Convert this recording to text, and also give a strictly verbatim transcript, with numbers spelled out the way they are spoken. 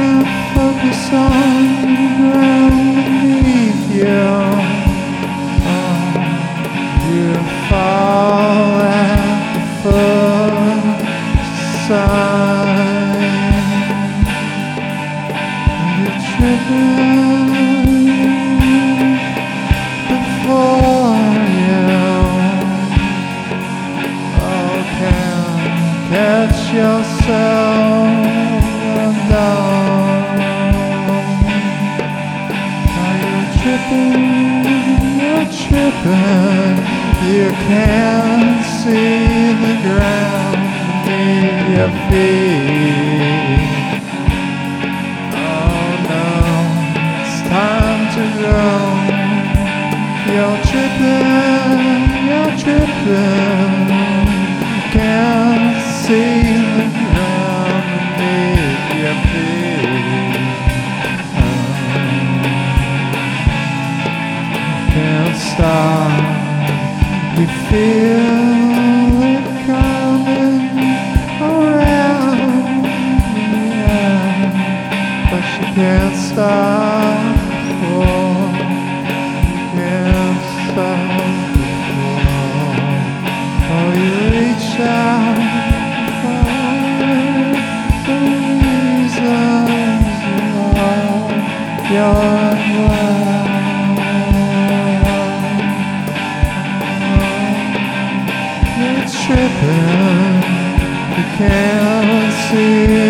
can't focus on the ground beneath you. Oh, you fall at the foot side. You're tripping before you. Oh, can't catch yourself undone. Are you tripping? You're tripping. You can't see the ground beneath your feet. Oh no, it's time to go. You're tripping, you're tripping. Can't see the ground beneath your feet. Oh, can't stop. You feel it coming around, yeah, but you can't stop. Oh, you can't stop before. Oh, you reach out for the reasons why you're unwell. Tripping, you can't see